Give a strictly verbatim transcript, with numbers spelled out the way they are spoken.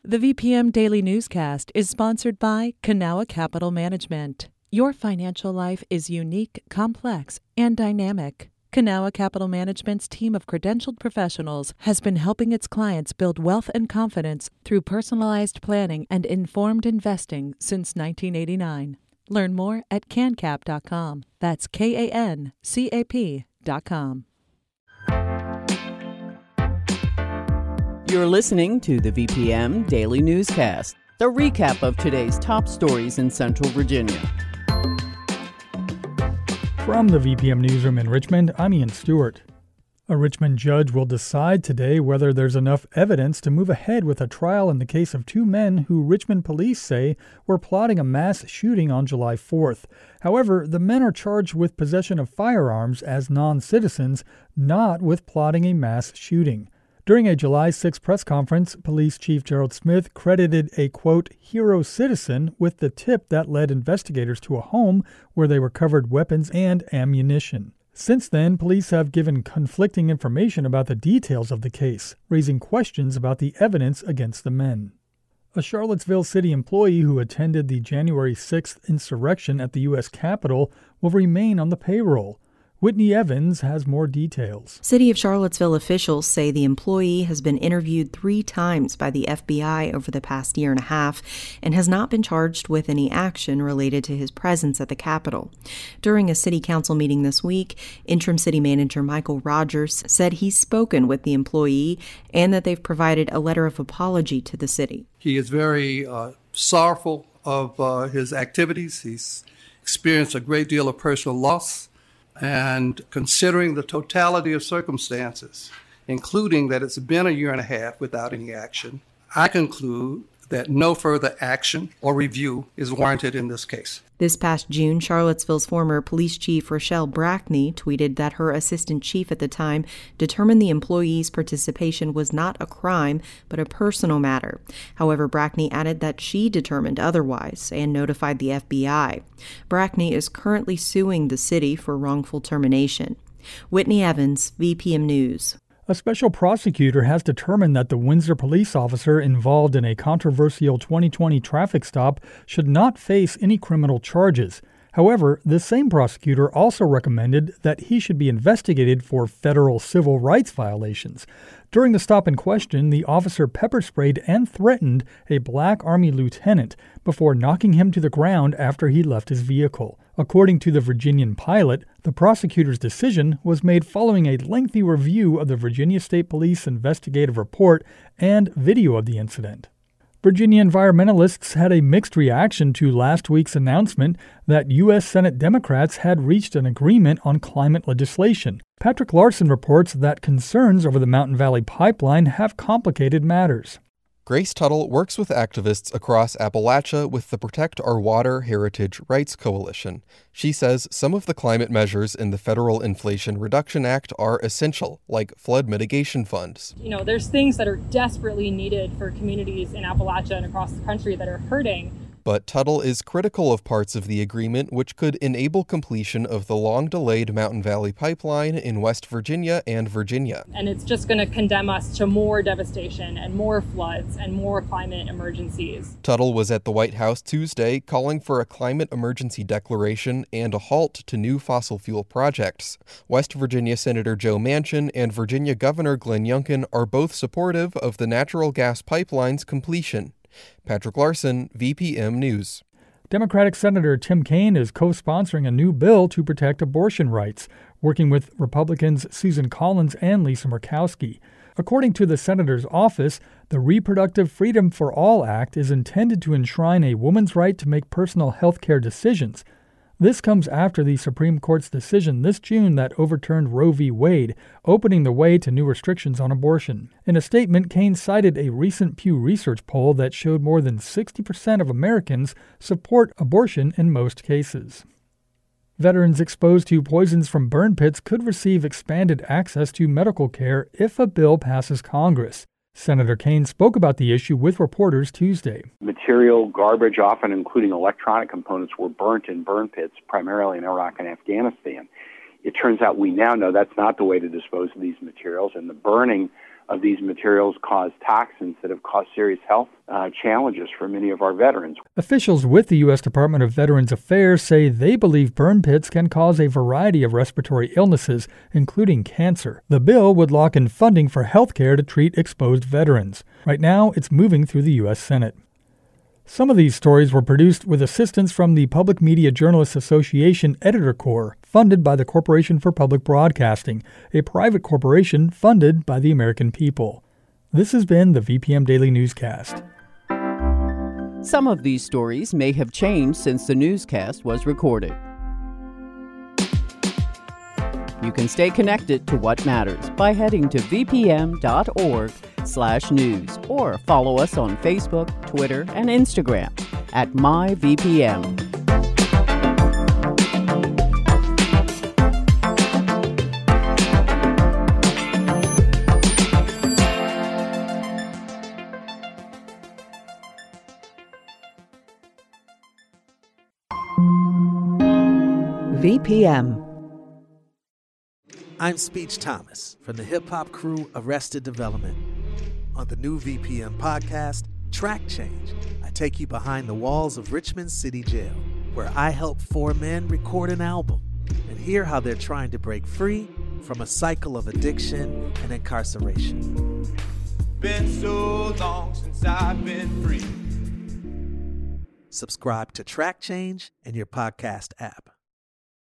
The V P M Daily Newscast is sponsored by Kanawha Capital Management. Your financial life is unique, complex, and dynamic. Kanawha Capital Management's team of credentialed professionals has been helping its clients build wealth and confidence through personalized planning and informed investing since nineteen eighty-nine. Learn more at can cap dot com. That's K A N C A P dot com. You're listening to the V P M Daily Newscast, the recap of today's top stories in Central Virginia. From the V P M Newsroom in Richmond, I'm Ian Stewart. A Richmond judge will decide today whether there's enough evidence to move ahead with a trial in the case of two men who Richmond police say were plotting a mass shooting on July fourth. However, the men are charged with possession of firearms as non-citizens, not with plotting a mass shooting. During a July sixth press conference, Police Chief Gerald Smith credited a, quote, hero citizen with the tip that led investigators to a home where they recovered weapons and ammunition. Since then, police have given conflicting information about the details of the case, raising questions about the evidence against the men. A Charlottesville city employee who attended the January sixth insurrection at the U S Capitol will remain on the payroll. Whitney Evans has more details. City of Charlottesville officials say the employee has been interviewed three times by the F B I over the past year and a half and has not been charged with any action related to his presence at the Capitol. During a city council meeting this week, interim city manager Michael Rogers said he's spoken with the employee and that they've provided a letter of apology to the city. He is very uh, sorrowful of uh, his activities. He's experienced a great deal of personal loss. And considering the totality of circumstances, including that it's been a year and a half without any action, I conclude that no further action or review is warranted in this case. This past June, Charlottesville's former police chief Rochelle Brackney tweeted that her assistant chief at the time determined the employee's participation was not a crime, but a personal matter. However, Brackney added that she determined otherwise and notified the F B I. Brackney is currently suing the city for wrongful termination. Whitney Evans, V P M News. A special prosecutor has determined that the Windsor police officer involved in a controversial twenty twenty traffic stop should not face any criminal charges. However, the same prosecutor also recommended that he should be investigated for federal civil rights violations. During the stop in question, the officer pepper-sprayed and threatened a black Army lieutenant before knocking him to the ground after he left his vehicle. According to the Virginian Pilot, the prosecutor's decision was made following a lengthy review of the Virginia State Police investigative report and video of the incident. Virginia environmentalists had a mixed reaction to last week's announcement that U S Senate Democrats had reached an agreement on climate legislation. Patrick Larson reports that concerns over the Mountain Valley Pipeline have complicated matters. Grace Tuttle works with activists across Appalachia with the Protect Our Water Heritage Rights Coalition. She says some of the climate measures in the Federal Inflation Reduction Act are essential, like flood mitigation funds. You know, there's things that are desperately needed for communities in Appalachia and across the country that are hurting. But Tuttle is critical of parts of the agreement which could enable completion of the long-delayed Mountain Valley Pipeline in West Virginia and Virginia. And it's just going to condemn us to more devastation and more floods and more climate emergencies. Tuttle was at the White House Tuesday calling for a climate emergency declaration and a halt to new fossil fuel projects. West Virginia Senator Joe Manchin and Virginia Governor Glenn Youngkin are both supportive of the natural gas pipeline's completion. Patrick Larson, V P M News. Democratic Senator Tim Kaine is co-sponsoring a new bill to protect abortion rights, working with Republicans Susan Collins and Lisa Murkowski. According to the senator's office, the Reproductive Freedom for All Act is intended to enshrine a woman's right to make personal health care decisions. This comes after the Supreme Court's decision this June that overturned Roe v. Wade, opening the way to new restrictions on abortion. In a statement, Kaine cited a recent Pew Research poll that showed more than sixty percent of Americans support abortion in most cases. Veterans exposed to poisons from burn pits could receive expanded access to medical care if a bill passes Congress. Senator Kaine spoke about the issue with reporters Tuesday. Material, garbage, often including electronic components, were burnt in burn pits, primarily in Iraq and Afghanistan. It turns out we now know that's not the way to dispose of these materials, and the burning of these materials cause toxins that have caused serious health uh, challenges for many of our veterans. Officials with the U S Department of Veterans Affairs say they believe burn pits can cause a variety of respiratory illnesses, including cancer. The bill would lock in funding for health care to treat exposed veterans. Right now, it's moving through the U S Senate. Some of these stories were produced with assistance from the Public Media Journalists Association Editor Corps, funded by the Corporation for Public Broadcasting, a private corporation funded by the American people. This has been the V P M Daily Newscast. Some of these stories may have changed since the newscast was recorded. You can stay connected to what matters by heading to v p m dot org slash news or follow us on Facebook, Twitter, and Instagram at my V P M. V P M. I'm Speech Thomas from the hip-hop crew Arrested Development. On the new V P M podcast, Track Change, I take you behind the walls of Richmond City Jail, where I help four men record an album and hear how they're trying to break free from a cycle of addiction and incarceration. Been so long since I've been free. Subscribe to Track Change in your podcast app.